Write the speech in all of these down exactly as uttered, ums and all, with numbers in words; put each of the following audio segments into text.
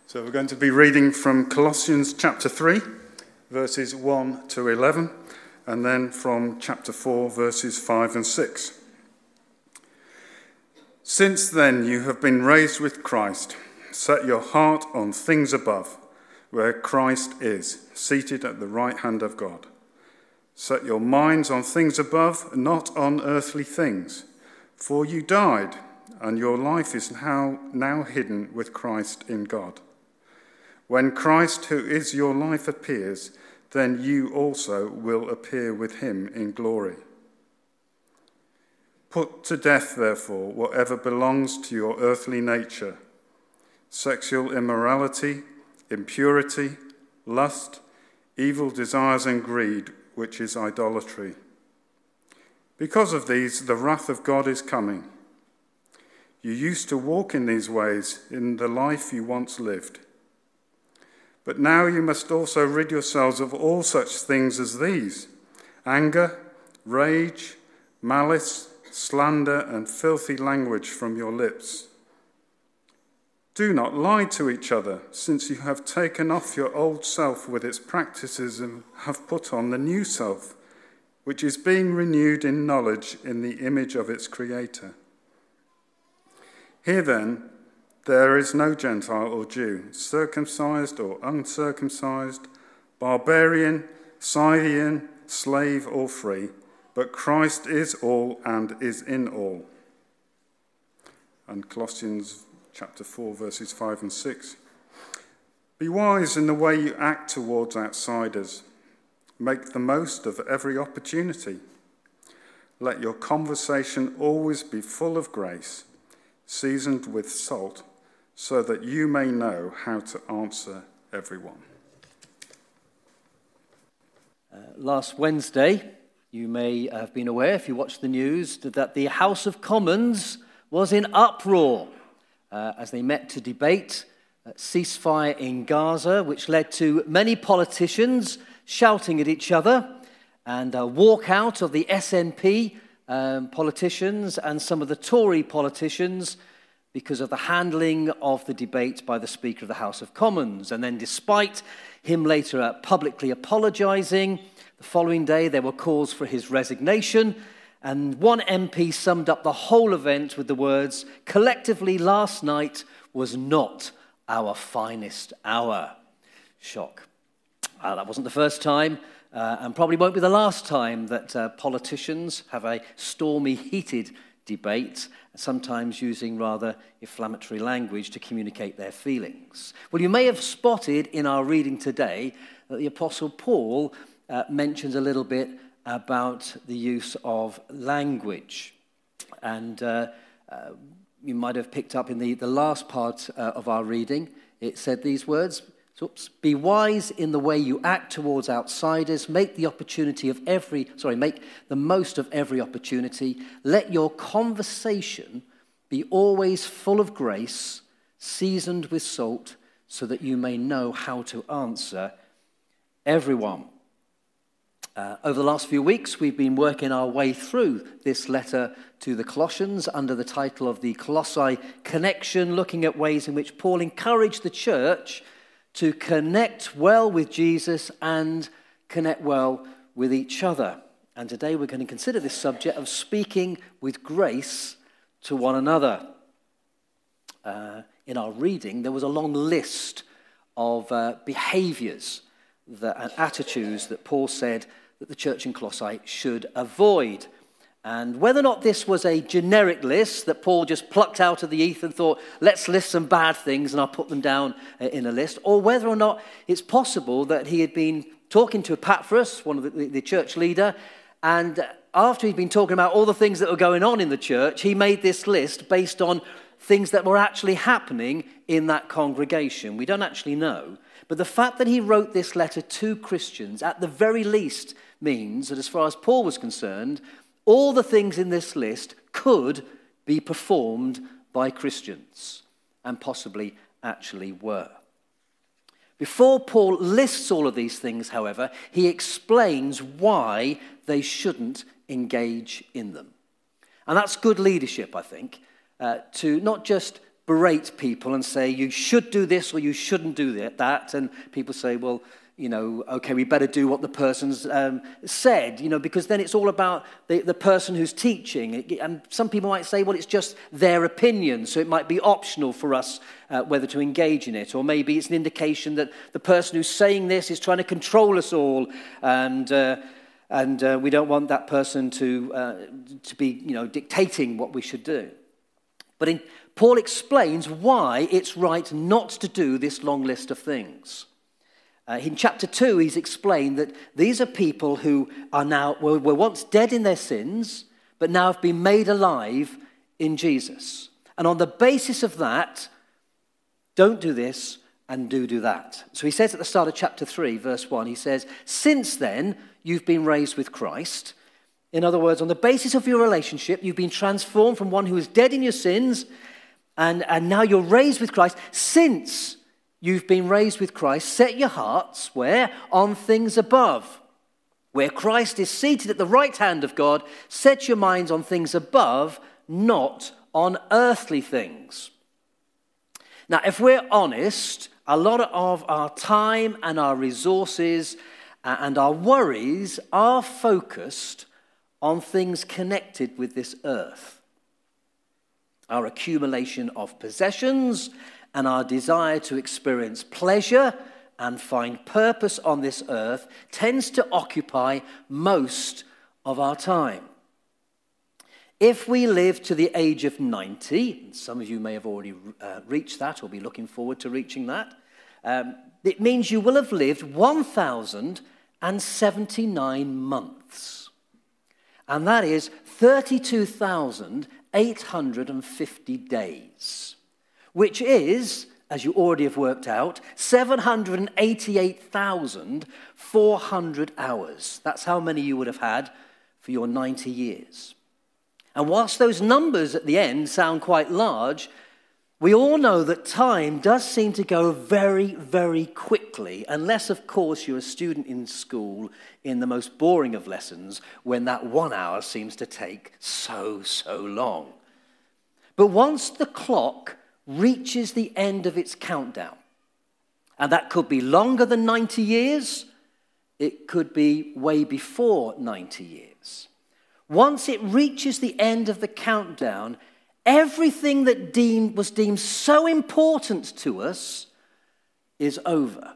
So we're going to be reading from Colossians chapter three, verses one to eleven, and then from chapter four, verses five and six. Since then you have been raised with Christ. Set your heart on things above, where Christ is, seated at the right hand of God. Set your minds on things above, not on earthly things. For you died, and your life is now, now hidden with Christ in God. When Christ, who is your life, appears, then you also will appear with him in glory. Put to death, therefore, whatever belongs to your earthly nature: sexual immorality, impurity, lust, evil desires and greed, which is idolatry. Because of these, the wrath of God is coming. You used to walk in these ways in the life you once lived. But now you must also rid yourselves of all such things as these: anger, rage, malice, slander, and filthy language from your lips. Do not lie to each other, since you have taken off your old self with its practices and have put on the new self, which is being renewed in knowledge in the image of its creator. Here then, there is no Gentile or Jew, circumcised or uncircumcised, barbarian, Scythian, slave or free, but Christ is all and is in all. And Colossians chapter four, verses five and six. Be wise in the way you act towards outsiders. Make the most of every opportunity. Let your conversation always be full of grace, seasoned with salt, so that you may know how to answer everyone. Uh, last Wednesday, you may have been aware, if you watched the news, that the House of Commons was in uproar uh, as they met to debate a ceasefire in Gaza, which led to many politicians shouting at each other, and a walkout of the S N P um, politicians and some of the Tory politicians because of the handling of the debate by the Speaker of the House of Commons. And then despite him later uh, publicly apologising, the following day there were calls for his resignation, and one M P summed up the whole event with the words, "Collectively last night was not our finest hour." Shock. Uh, that wasn't the first time, uh, and probably won't be the last time that uh, politicians have a stormy, heated debate, sometimes using rather inflammatory language to communicate their feelings. Well, you may have spotted in our reading today that the Apostle Paul uh, mentions a little bit about the use of language. And uh, uh, you might have picked up in the, the last part uh, of our reading, it said these words, oops, "Be wise in the way you act towards outsiders. Make the opportunity of every, sorry, make the most of every opportunity. Let your conversation be always full of grace, seasoned with salt, so that you may know how to answer everyone." Uh, over the last few weeks, we've been working our way through this letter to the Colossians under the title of the Colossae Connection, looking at ways in which Paul encouraged the church to connect well with Jesus and connect well with each other. And today we're going to consider this subject of speaking with grace to one another. Uh, in our reading, there was a long list of uh, behaviors that, and attitudes that Paul said that the church in Colossae should avoid. And whether or not this was a generic list that Paul just plucked out of the ether and thought, let's list some bad things and I'll put them down in a list, or whether or not it's possible that he had been talking to Epaphras, one of the, the church leader, and after he'd been talking about all the things that were going on in the church, he made this list based on things that were actually happening in that congregation. We don't actually know. But the fact that he wrote this letter to Christians at the very least means that as far as Paul was concerned, all the things in this list could be performed by Christians, and possibly actually were. Before Paul lists all of these things, however, he explains why they shouldn't engage in them. And that's good leadership, I think, uh, to not just berate people and say, you should do this or you shouldn't do that. And people say, well, you know, okay, we better do what the person's um, said, you know, because then it's all about the, the person who's teaching. And some people might say, well, it's just their opinion, so it might be optional for us uh, whether to engage in it. Or maybe it's an indication that the person who's saying this is trying to control us all, and uh, and uh, we don't want that person to uh, to be, you know, dictating what we should do. But in, Paul explains why it's right not to do this long list of things. Uh, in chapter two, he's explained that these are people who are now were, were once dead in their sins, but now have been made alive in Jesus. And on the basis of that, don't do this and do do that. So he says at the start of chapter three, verse one, he says, since then, you've been raised with Christ. In other words, on the basis of your relationship, you've been transformed from one who is dead in your sins, and, and now you're raised with Christ. Since you've been raised with Christ, set your hearts where? On things above. Where Christ is seated at the right hand of God, set your minds on things above, not on earthly things. Now, if we're honest, a lot of our time and our resources and our worries are focused on things connected with this earth. Our accumulation of possessions and our desire to experience pleasure and find purpose on this earth tends to occupy most of our time. If we live to the age of ninety, and some of you may have already uh, reached that or be looking forward to reaching that, um, it means you will have lived one thousand seventy-nine months. And that is thirty-two thousand eight hundred fifty days. Which is, as you already have worked out, seven hundred eighty-eight thousand four hundred hours. That's how many you would have had for your ninety years. And whilst those numbers at the end sound quite large, we all know that time does seem to go very, very quickly, unless, of course, you're a student in school in the most boring of lessons, when that one hour seems to take so, so long. But once the clock reaches the end of its countdown, and that could be longer than ninety years, it could be way before ninety years. Once it reaches the end of the countdown, everything that deemed, was deemed so important to us is over.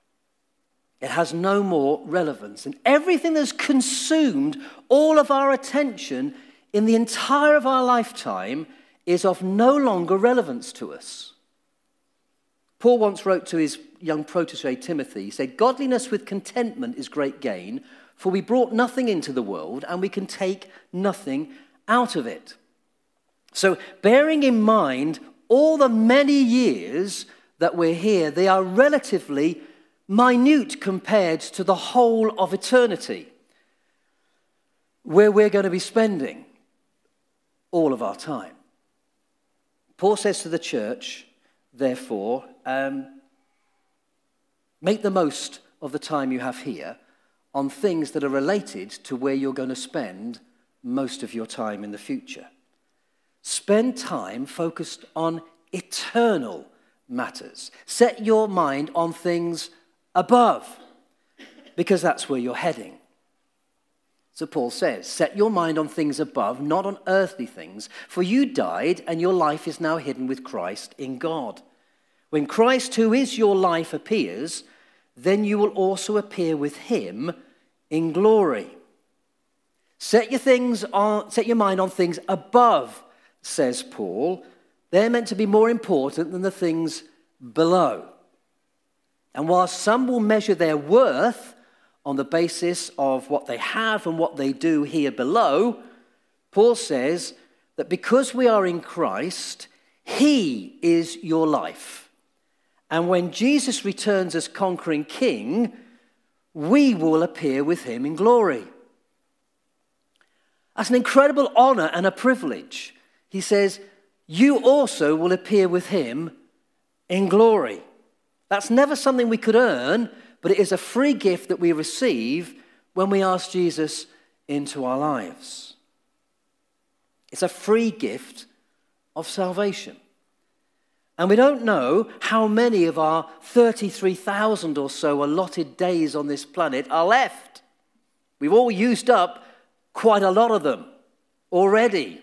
It has no more relevance. And everything that's consumed all of our attention in the entire of our lifetime is of no longer relevance to us. Paul once wrote to his young protege Timothy, he said, godliness with contentment is great gain, for we brought nothing into the world and we can take nothing out of it. So bearing in mind all the many years that we're here, they are relatively minute compared to the whole of eternity, where we're going to be spending all of our time. Paul says to the church, therefore, um, make the most of the time you have here on things that are related to where you're going to spend most of your time in the future. Spend time focused on eternal matters. Set your mind on things above, because that's where you're heading. So Paul says, set your mind on things above, not on earthly things, for you died and your life is now hidden with Christ in God. When Christ, who is your life, appears, then you will also appear with him in glory. Set your things on, set your mind on things above, says Paul. They're meant to be more important than the things below. And while some will measure their worth on the basis of what they have and what they do here below, Paul says that because we are in Christ, he is your life. And when Jesus returns as conquering king, we will appear with him in glory. That's an incredible honor and a privilege. He says, you also will appear with him in glory. That's never something we could earn, but it is a free gift that we receive when we ask Jesus into our lives. It's a free gift of salvation. And we don't know how many of our thirty-three thousand or so allotted days on this planet are left. We've all used up quite a lot of them already.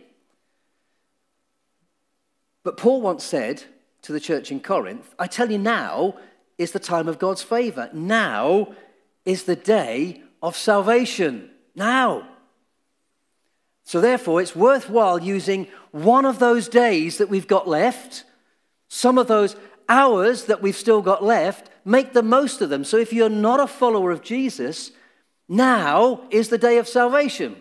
But Paul once said to the church in Corinth, I tell you, now is the time of God's favor. Now is the day of salvation. Now. So therefore, it's worthwhile using one of those days that we've got left, some of those hours that we've still got left, make the most of them. So if you're not a follower of Jesus, now is the day of salvation.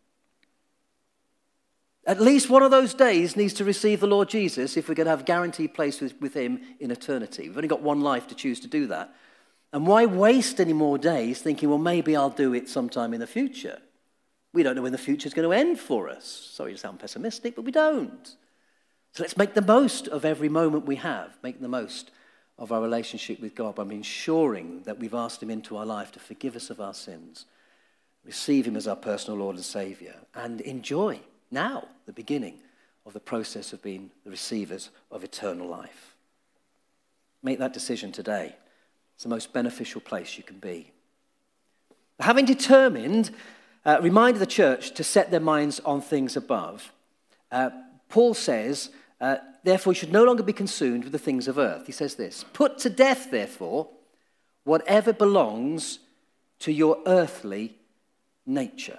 At least one of those days needs to receive the Lord Jesus if we're going to have a guaranteed place with, with him in eternity. We've only got one life to choose to do that. And why waste any more days thinking, well, maybe I'll do it sometime in the future? We don't know when the future is going to end for us. Sorry to sound pessimistic, but we don't. So let's make the most of every moment we have. Make the most of our relationship with God by ensuring that we've asked him into our life to forgive us of our sins, receive him as our personal Lord and Savior, and enjoy now the beginning of the process of being the receivers of eternal life. Make that decision today. It's the most beneficial place you can be. Having determined, uh, reminded the church to set their minds on things above, uh, Paul says, uh, therefore you should no longer be consumed with the things of earth. He says this, put to death, therefore, whatever belongs to your earthly nature.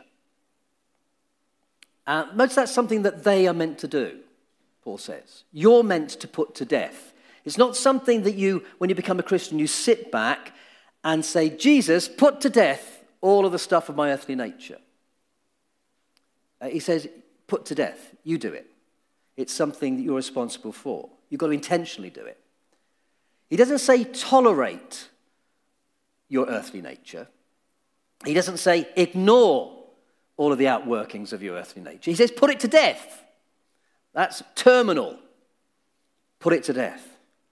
Uh, most that's something that they are meant to do, Paul says. You're meant to put to death. It's not something that you, when you become a Christian, you sit back and say, Jesus, put to death all of the stuff of my earthly nature. Uh, he says, put to death. You do it. It's something that you're responsible for. You've got to intentionally do it. He doesn't say tolerate your earthly nature. He doesn't say ignore all of the outworkings of your earthly nature. He says, put it to death. That's terminal. Put it to death.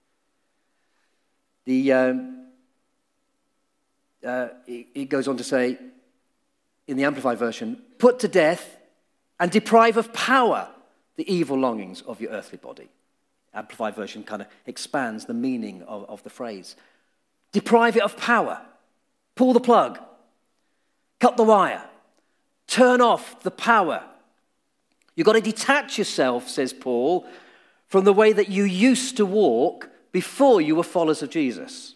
The, um, uh, he, he goes on to say, in the Amplified Version, put to death and deprive of power the evil longings of your earthly body. Amplified Version kind of expands the meaning of, of the phrase. Deprive it of power. Pull the plug. Cut the wire. Turn off the power. You've got to detach yourself, says Paul, from the way that you used to walk before you were followers of Jesus,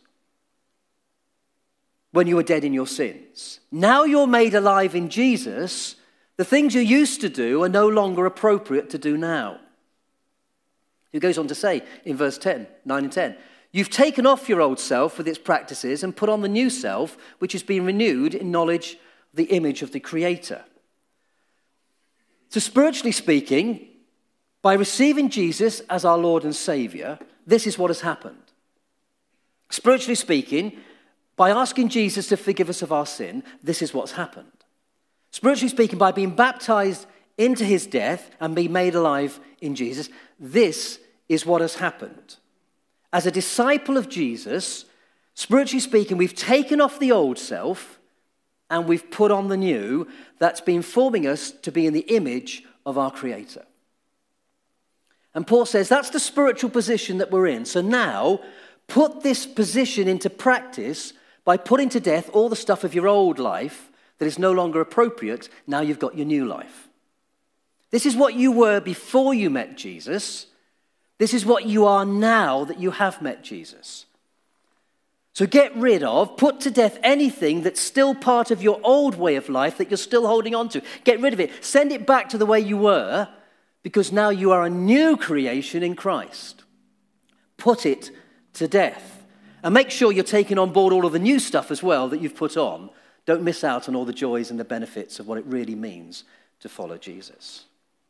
when you were dead in your sins. Now you're made alive in Jesus, the things you used to do are no longer appropriate to do now. He goes on to say in verse ten, nine and ten, you've taken off your old self with its practices and put on the new self, which has been renewed in knowledge the image of the Creator. So spiritually speaking, by receiving Jesus as our Lord and Savior, this is what has happened. Spiritually speaking, by asking Jesus to forgive us of our sin, this is what's happened. Spiritually speaking, by being baptized into his death and being made alive in Jesus, this is what has happened. As a disciple of Jesus, spiritually speaking, we've taken off the old self and we've put on the new that's been forming us to be in the image of our Creator. And Paul says that's the spiritual position that we're in. So now, put this position into practice by putting to death all the stuff of your old life that is no longer appropriate. Now you've got your new life. This is what you were before you met Jesus. This is what you are now that you have met Jesus. So get rid of, put to death anything that's still part of your old way of life that you're still holding on to. Get rid of it. Send it back to the way you were, because now you are a new creation in Christ. Put it to death. And make sure you're taking on board all of the new stuff as well that you've put on. Don't miss out on all the joys and the benefits of what it really means to follow Jesus.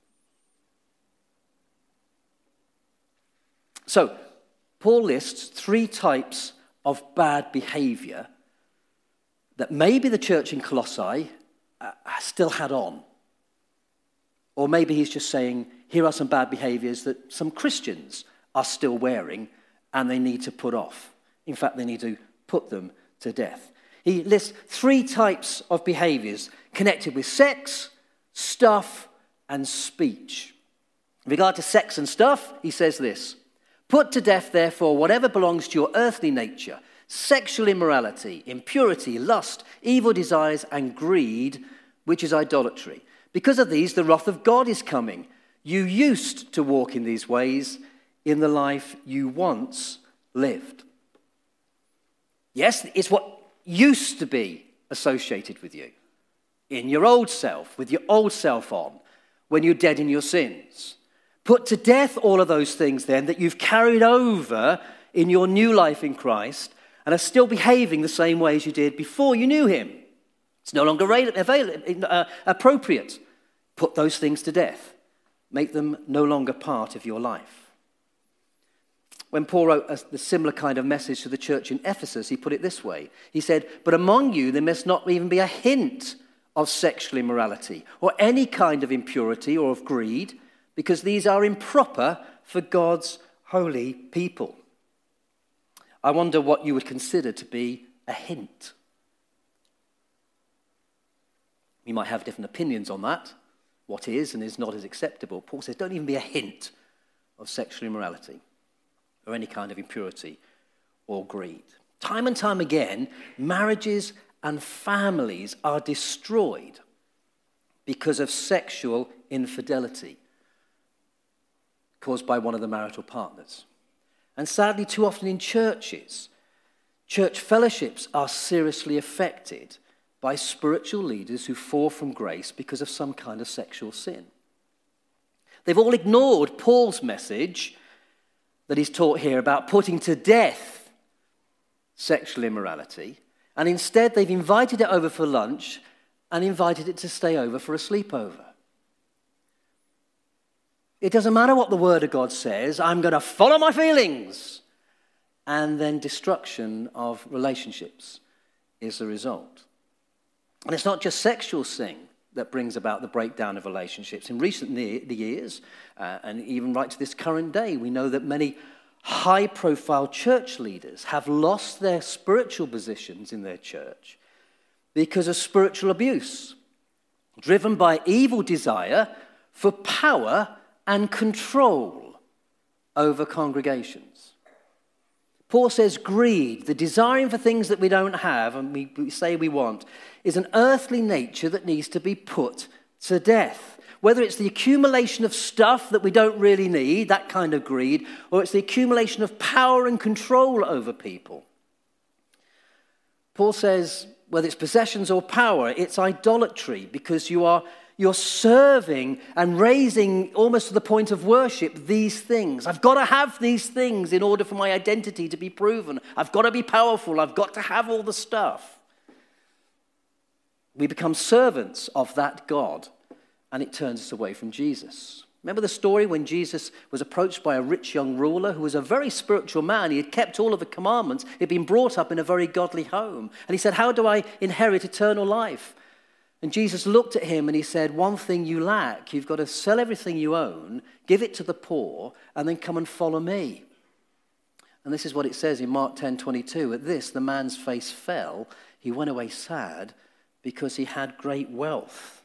So, Paul lists three types of bad behavior that maybe the church in Colossae uh, still had on. Or maybe he's just saying, here are some bad behaviors that some Christians are still wearing and they need to put off. In fact, they need to put them to death. He lists three types of behaviors connected with sex, stuff, and speech. In regard to sex and stuff, he says this, Put to death, therefore, whatever belongs to your earthly nature: sexual immorality, impurity, lust, evil desires, and greed, which is idolatry. Because of these, the wrath of God is coming. You used to walk in these ways in the life you once lived. Yes, it's what used to be associated with you. In your old self, with your old self on, when you're dead in your sins. Put to death all of those things then that you've carried over in your new life in Christ and are still behaving the same way as you did before you knew him. It's no longer available, uh, appropriate. Put those things to death. Make them no longer part of your life. When Paul wrote a, a similar kind of message to the church in Ephesus, he put it this way. He said, "But among you there must not even be a hint of sexual immorality or any kind of impurity or of greed, because these are improper for God's holy people." I wonder what you would consider to be a hint. You might have different opinions on that. What is and is not as acceptable. Paul says, don't even be a hint of sexual immorality or any kind of impurity or greed. Time and time again, marriages and families are destroyed because of sexual infidelity caused by one of the marital partners. And sadly, too often in churches, church fellowships are seriously affected by spiritual leaders who fall from grace because of some kind of sexual sin. They've all ignored Paul's message that he's taught here about putting to death sexual immorality, and instead they've invited it over for lunch and invited it to stay over for a sleepover. It doesn't matter what the Word of God says, I'm going to follow my feelings. And then destruction of relationships is the result. And it's not just sexual sin that brings about the breakdown of relationships. In recent years, uh, and even right to this current day, we know that many high-profile church leaders have lost their spiritual positions in their church because of spiritual abuse, driven by evil desire for power and control over congregations. Paul says greed, the desiring for things that we don't have and we, we say we want, is an earthly nature that needs to be put to death. Whether it's the accumulation of stuff that we don't really need, that kind of greed, or it's the accumulation of power and control over people. Paul says, whether it's possessions or power, it's idolatry because you are You're serving and raising almost to the point of worship these things. I've got to have these things in order for my identity to be proven. I've got to be powerful. I've got to have all the stuff. We become servants of that God, and it turns us away from Jesus. Remember the story when Jesus was approached by a rich young ruler who was a very spiritual man. He had kept all of the commandments. He'd been brought up in a very godly home. And he said, "How do I inherit eternal life?" And Jesus looked at him and he said, "One thing you lack. You've got to sell everything you own, give it to the poor, and then come and follow me." And this is what it says in Mark ten twenty-two. At this, the man's face fell. He went away sad because he had great wealth.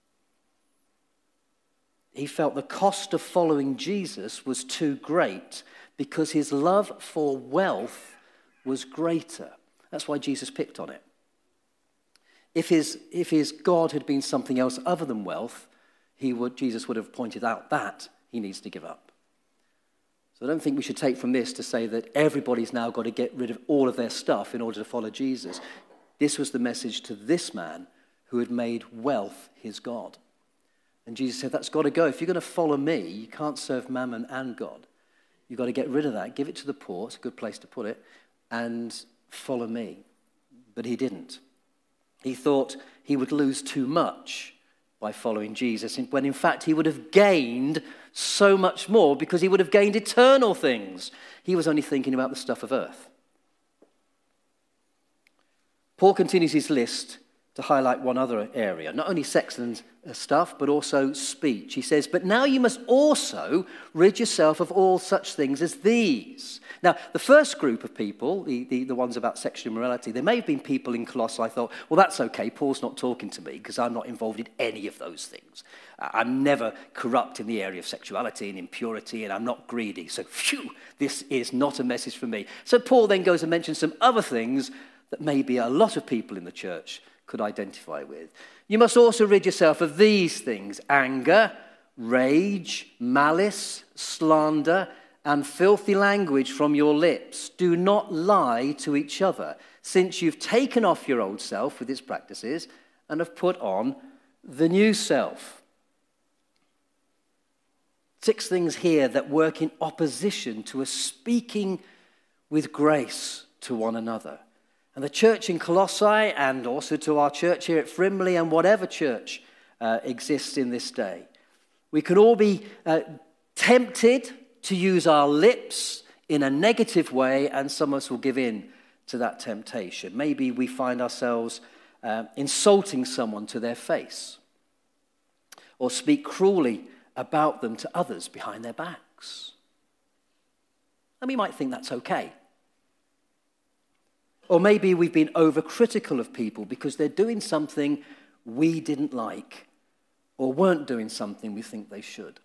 He felt the cost of following Jesus was too great because his love for wealth was greater. That's why Jesus picked on it. If his, if his God had been something else other than wealth, he would, Jesus would have pointed out that he needs to give up. So I don't think we should take from this to say that everybody's now got to get rid of all of their stuff in order to follow Jesus. This was the message to this man who had made wealth his God. And Jesus said, that's got to go. If you're going to follow me, you can't serve mammon and God. You've got to get rid of that, give it to the poor, it's a good place to put it, and follow me. But he didn't. He thought he would lose too much by following Jesus, when in fact he would have gained so much more because he would have gained eternal things. He was only thinking about the stuff of earth. Paul continues his list to highlight one other area, not only sex and stuff, but also speech. He says, but now you must also rid yourself of all such things as these. Now, the first group of people, the, the, the ones about sexual immorality, there may have been people in Colossae thought, well, that's okay, Paul's not talking to me because I'm not involved in any of those things. I'm never corrupt in the area of sexuality and impurity, and I'm not greedy. So, phew, this is not a message for me. So Paul then goes and mentions some other things that maybe a lot of people in the church could identify with. You must also rid yourself of these things: anger, rage, malice, slander, and filthy language from your lips. Do not lie to each other, since you've taken off your old self with its practices and have put on the new self. Six things here that work in opposition to us speaking with grace to one another. And the church in Colossae, and also to our church here at Frimley, and whatever church uh, exists in this day, we can all be uh, tempted to use our lips in a negative way, and some of us will give in to that temptation. Maybe we find ourselves uh, insulting someone to their face, or speak cruelly about them to others behind their backs. And we might think that's okay. Or maybe we've been overcritical of people because they're doing something we didn't like, or weren't doing something we think they should.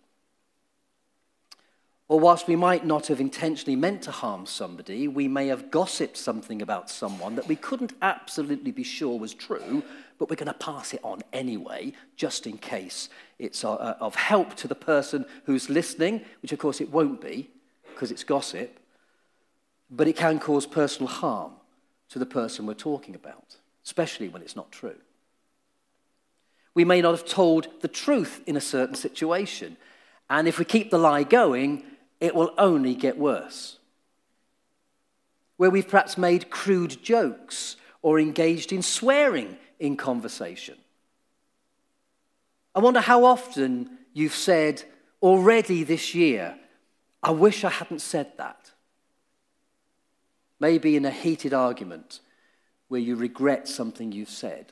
Or whilst we might not have intentionally meant to harm somebody, we may have gossiped something about someone that we couldn't absolutely be sure was true, but we're going to pass it on anyway, just in case it's of help to the person who's listening, which of course it won't be, because it's gossip, but it can cause personal harm to the person we're talking about, especially when it's not true. We may not have told the truth in a certain situation, and if we keep the lie going, it will only get worse. Where we've perhaps made crude jokes or engaged in swearing in conversation. I wonder how often you've said already this year, I wish I hadn't said that. Maybe in a heated argument where you regret something you've said.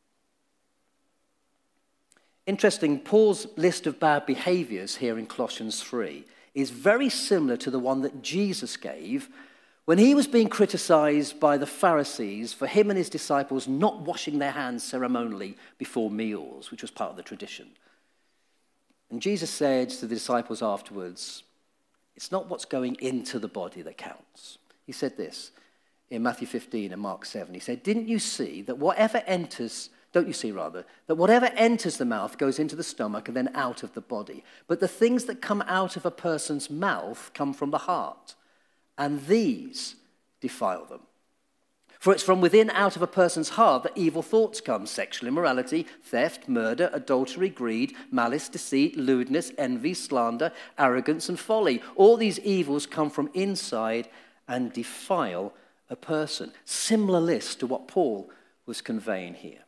Interesting, Paul's list of bad behaviors here in Colossians three is very similar to the one that Jesus gave when he was being criticized by the Pharisees for him and his disciples not washing their hands ceremonially before meals, which was part of the tradition. And Jesus said to the disciples afterwards, it's not what's going into the body that counts. He said this in Matthew fifteen and Mark seven. He said, didn't you see that whatever enters, don't you see rather, that whatever enters the mouth goes into the stomach and then out of the body. But the things that come out of a person's mouth come from the heart, and these defile them. For it's from within, out of a person's heart, that evil thoughts come: sexual immorality, theft, murder, adultery, greed, malice, deceit, lewdness, envy, slander, arrogance, and folly. All these evils come from inside and defile a person. Similar list to what Paul was conveying here.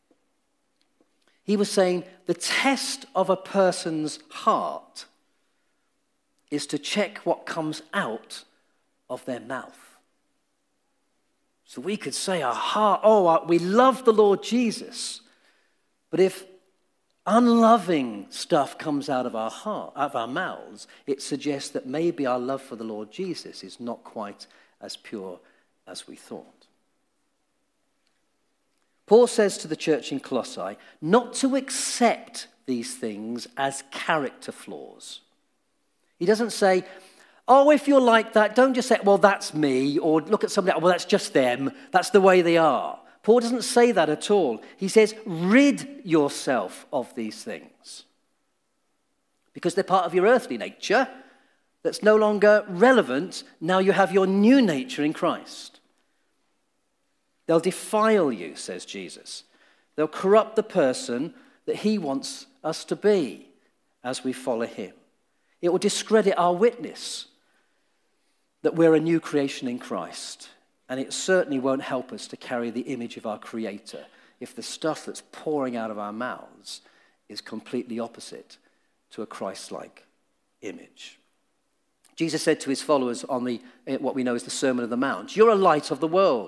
He was saying the test of a person's heart is to check what comes out of their mouth. So we could say our heart, oh, we love the Lord Jesus. But if unloving stuff comes out of our heart, out of our mouths, it suggests that maybe our love for the Lord Jesus is not quite as pure as we thought. Paul says to the church in Colossae not to accept these things as character flaws. He doesn't say, oh, if you're like that, don't just say, well, that's me, or look at somebody else, well, that's just them, that's the way they are. Paul doesn't say that at all. He says, rid yourself of these things. Because they're part of your earthly nature that's no longer relevant. Now you have your new nature in Christ. They'll defile you, says Jesus. They'll corrupt the person that he wants us to be as we follow him. It will discredit our witness that we're a new creation in Christ. And it certainly won't help us to carry the image of our Creator if the stuff that's pouring out of our mouths is completely opposite to a Christ-like image. Jesus said to his followers on the what we know as the Sermon on the Mount, you're a light of the world.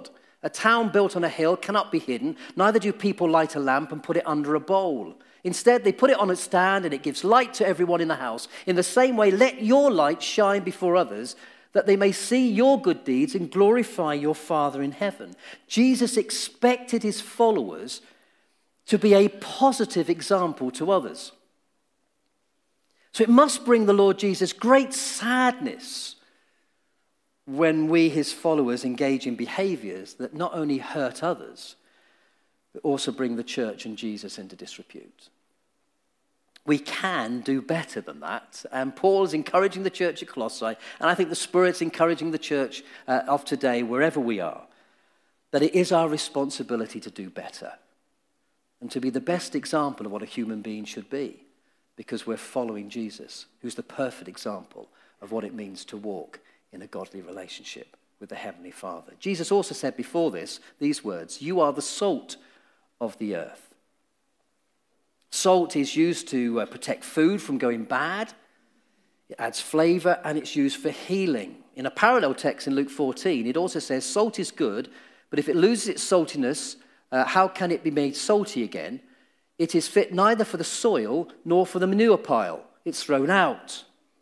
A town built on a hill cannot be hidden, neither do people light a lamp and put it under a bowl. Instead, they put it on a stand and it gives light to everyone in the house. In the same way, let your light shine before others, that they may see your good deeds and glorify your Father in heaven. Jesus expected his followers to be a positive example to others. So it must bring the Lord Jesus great sadness when we, his followers, engage in behaviors that not only hurt others, but also bring the church and Jesus into disrepute. We can do better than that. And Paul is encouraging the church at Colossae, and I think the Spirit's encouraging the church uh, of today, wherever we are, that it is our responsibility to do better and to be the best example of what a human being should be, because we're following Jesus, who's the perfect example of what it means to walk in a godly relationship with the Heavenly Father. Jesus also said before this, these words, "You are the salt of the earth." Salt is used to uh, protect food from going bad. It adds flavor, and it's used for healing. In a parallel text in Luke fourteen, it also says, "Salt is good, but if it loses its saltiness, uh, how can it be made salty again? It is fit neither for the soil nor for the manure pile. It's thrown out."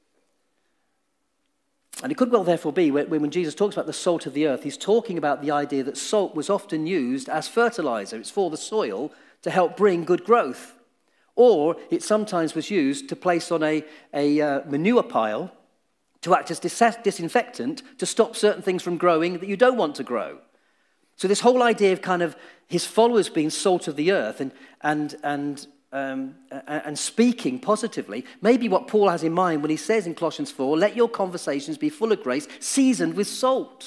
And it could well therefore be, when Jesus talks about the salt of the earth, he's talking about the idea that salt was often used as fertilizer. It's for the soil to help bring good growth. Or it sometimes was used to place on a, a uh, manure pile to act as dis- disinfectant to stop certain things from growing that you don't want to grow. So this whole idea of kind of his followers being salt of the earth and and and um, and speaking positively, maybe what Paul has in mind when he says in Colossians four, "Let your conversations be full of grace, seasoned with salt."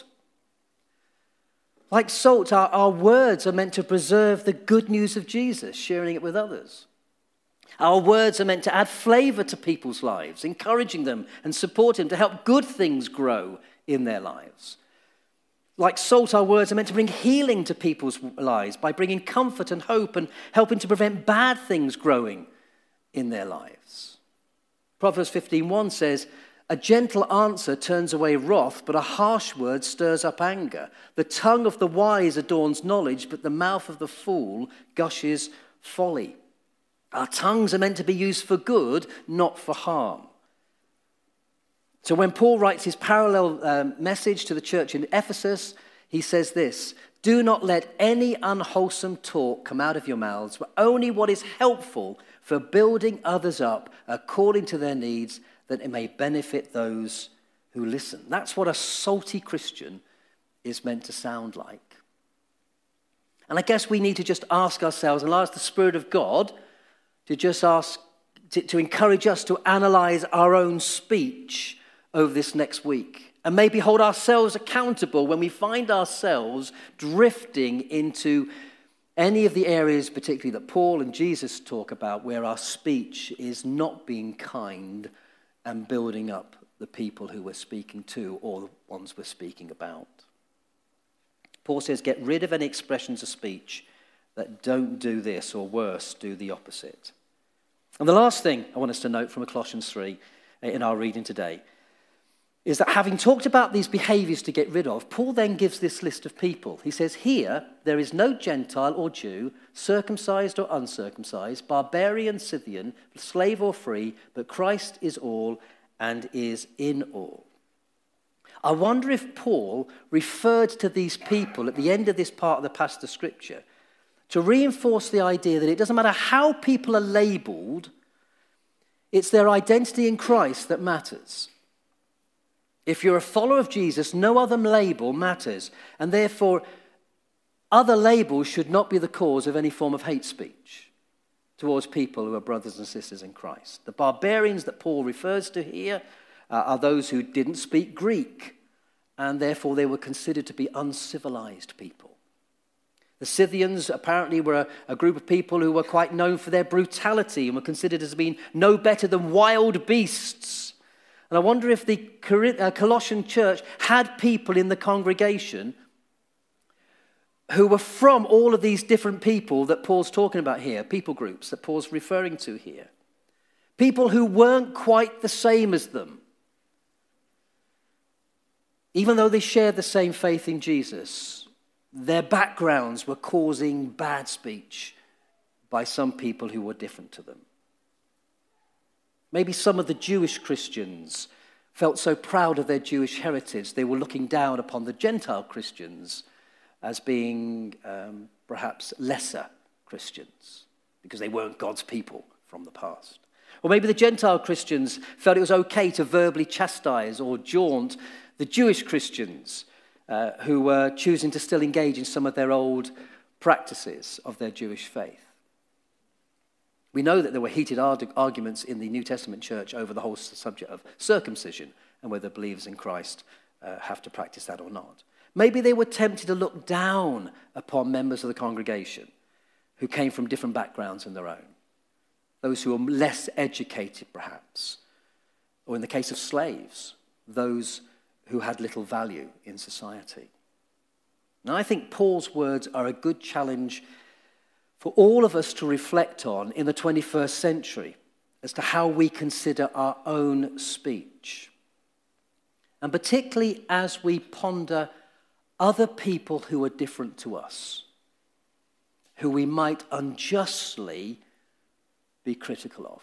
Like salt, our, our words are meant to preserve the good news of Jesus, sharing it with others. Our words are meant to add flavor to people's lives, encouraging them and supporting them to help good things grow in their lives. Like salt, our words are meant to bring healing to people's lives by bringing comfort and hope and helping to prevent bad things growing in their lives. Proverbs fifteen one says, "A gentle answer turns away wrath, but a harsh word stirs up anger. The tongue of the wise adorns knowledge, but the mouth of the fool gushes folly." Our tongues are meant to be used for good, not for harm. So when Paul writes his parallel um, message to the church in Ephesus, he says this, "Do not let any unwholesome talk come out of your mouths, but only what is helpful for building others up according to their needs, that it may benefit those who listen." That's what a salty Christian is meant to sound like. And I guess we need to just ask ourselves and ask the Spirit of God to just ask, to, to encourage us to analyze our own speech over this next week, and maybe hold ourselves accountable when we find ourselves drifting into any of the areas, particularly that Paul and Jesus talk about, where our speech is not being kind and building up the people who we're speaking to or the ones we're speaking about. Paul says, get rid of any expressions of speech that don't do this, or worse, do the opposite. And the last thing I want us to note from Colossians three in our reading today is that having talked about these behaviors to get rid of, Paul then gives this list of people. He says, "Here there is no Gentile or Jew, circumcised or uncircumcised, barbarian, Scythian, slave or free, but Christ is all and is in all." I wonder if Paul referred to these people at the end of this part of the passage of Scripture to reinforce the idea that it doesn't matter how people are labeled, it's their identity in Christ that matters. If you're a follower of Jesus, no other label matters, and therefore other labels should not be the cause of any form of hate speech towards people who are brothers and sisters in Christ. The barbarians that Paul refers to here uh, are those who didn't speak Greek, and therefore they were considered to be uncivilized people. The Scythians apparently were a, a group of people who were quite known for their brutality and were considered as being no better than wild beasts. And I wonder if the Colossian church had people in the congregation who were from all of these different people that Paul's talking about here, people groups that Paul's referring to here. People who weren't quite the same as them. Even though they shared the same faith in Jesus, their backgrounds were causing bad speech by some people who were different to them. Maybe some of the Jewish Christians felt so proud of their Jewish heritage, they were looking down upon the Gentile Christians as being um, perhaps lesser Christians because they weren't God's people from the past. Or maybe the Gentile Christians felt it was okay to verbally chastise or jaunt the Jewish Christians uh, who were choosing to still engage in some of their old practices of their Jewish faith. We know that there were heated arguments in the New Testament church over the whole subject of circumcision and whether believers in Christ uh, have to practice that or not. Maybe they were tempted to look down upon members of the congregation who came from different backgrounds than their own. Those who were less educated, perhaps. Or in the case of slaves, those who had little value in society. Now, I think Paul's words are a good challenge for all of us to reflect on in the twenty-first century as to how we consider our own speech. And particularly as we ponder other people who are different to us, who we might unjustly be critical of.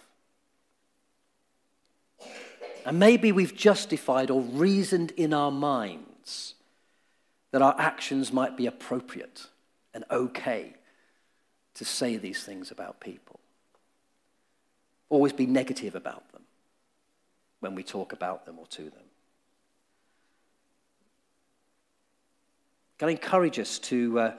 And maybe we've justified or reasoned in our minds that our actions might be appropriate and okay to say these things about people. Always be negative about them when we talk about them or to them. Can I encourage us to uh,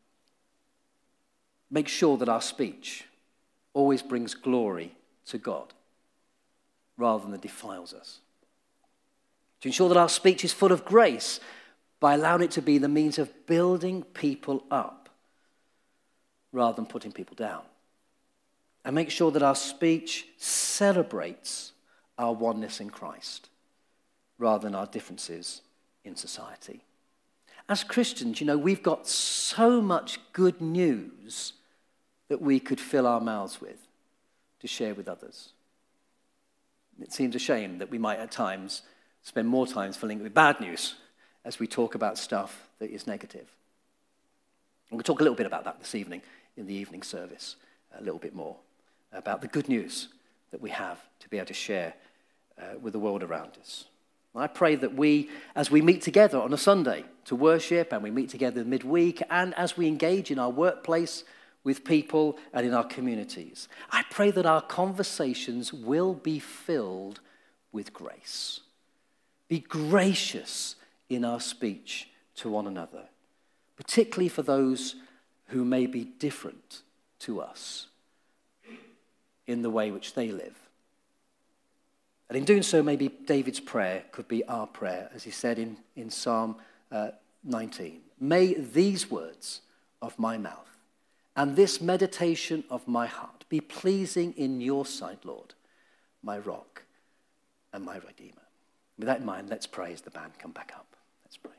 make sure that our speech always brings glory to God rather than defiles us. To ensure that our speech is full of grace by allowing it to be the means of building people up rather than putting people down. And make sure that our speech celebrates our oneness in Christ rather than our differences in society. As Christians, you know, we've got so much good news that we could fill our mouths with to share with others. It seems a shame that we might at times spend more time filling it with bad news as we talk about stuff that is negative. And we'll talk a little bit about that this evening in the evening service, a little bit more about the good news that we have to be able to share uh, with the world around us. I pray that we, as we meet together on a Sunday to worship and we meet together midweek and as we engage in our workplace with people and in our communities, I pray that our conversations will be filled with grace. Be gracious in our speech to one another, particularly for those who may be different to us in the way which they live. And in doing so, maybe David's prayer could be our prayer, as he said in, in Psalm uh, nineteen. May these words of my mouth and this meditation of my heart be pleasing in your sight, Lord, my rock and my redeemer. With that in mind, let's pray as the band come back up. Let's pray.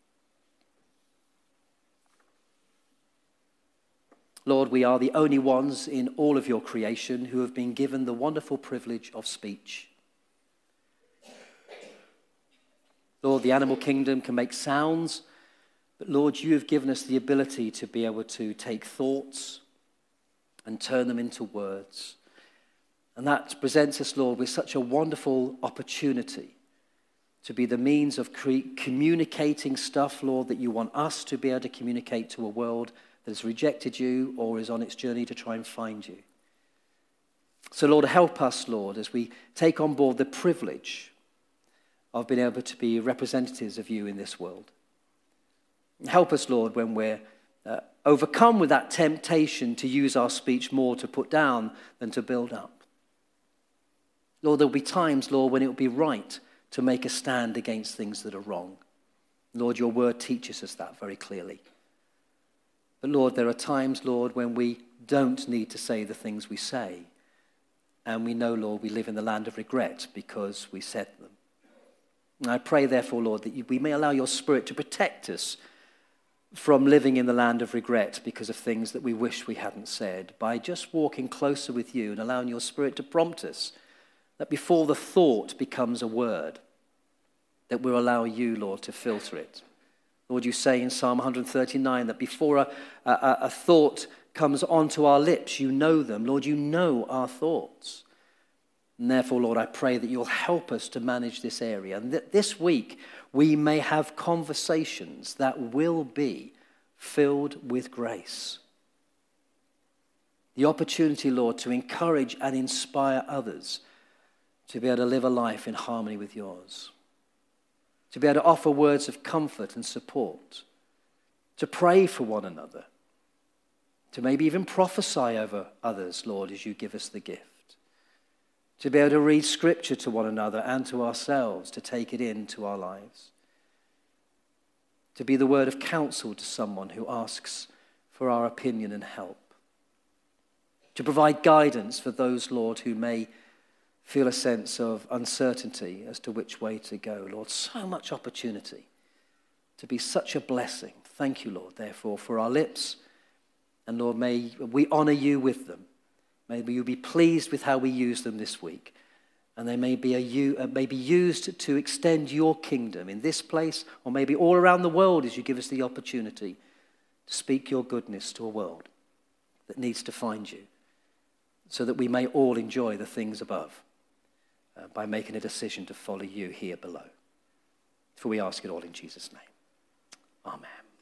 Lord, we are the only ones in all of your creation who have been given the wonderful privilege of speech. Lord, the animal kingdom can make sounds, but Lord, you have given us the ability to be able to take thoughts and turn them into words. And that presents us, Lord, with such a wonderful opportunity to be the means of cre- communicating stuff, Lord, that you want us to be able to communicate to a world that has rejected you or is on its journey to try and find you. So, Lord, help us, Lord, as we take on board the privilege of being able to be representatives of you in this world. Help us, Lord, when we're uh, overcome with that temptation to use our speech more to put down than to build up. Lord, there'll be times, Lord, when it will be right to make a stand against things that are wrong. Lord, your word teaches us that very clearly. But Lord, there are times, Lord, when we don't need to say the things we say. And we know, Lord, we live in the land of regret because we said them. And I pray, therefore, Lord, that we may allow your Spirit to protect us from living in the land of regret because of things that we wish we hadn't said, by just walking closer with you and allowing your Spirit to prompt us, that before the thought becomes a word, that we'll allow you, Lord, to filter it Lord, you say in Psalm one thirty-nine that before a, a, a thought comes onto our lips, you know them. Lord, you know our thoughts. And therefore, Lord, I pray that you'll help us to manage this area. And that this week we may have conversations that will be filled with grace. The opportunity, Lord, to encourage and inspire others to be able to live a life in harmony with yours. To be able to offer words of comfort and support. To pray for one another. To maybe even prophesy over others, Lord, as you give us the gift. To be able to read scripture to one another and to ourselves, to take it into our lives. To be the word of counsel to someone who asks for our opinion and help. To provide guidance for those, Lord, who may feel a sense of uncertainty as to which way to go. Lord, so much opportunity to be such a blessing. Thank you, Lord, therefore, for our lips. And Lord, may we honor you with them. May you be pleased with how we use them this week. And they may be, a, uh, may be used to extend your kingdom in this place or maybe all around the world as you give us the opportunity to speak your goodness to a world that needs to find you, so that we may all enjoy the things above uh, by making a decision to follow you here below. For we ask it all in Jesus' name. Amen.